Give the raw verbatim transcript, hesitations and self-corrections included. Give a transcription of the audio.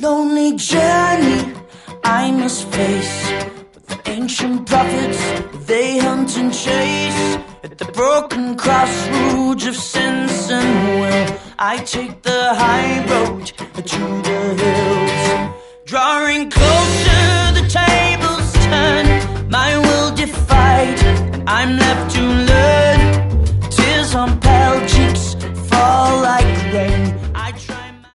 lonely journey I must face, with the ancient prophets they hunt and chase. At the broken crossroads of sense and will, I take the high road to the hills, drawing closer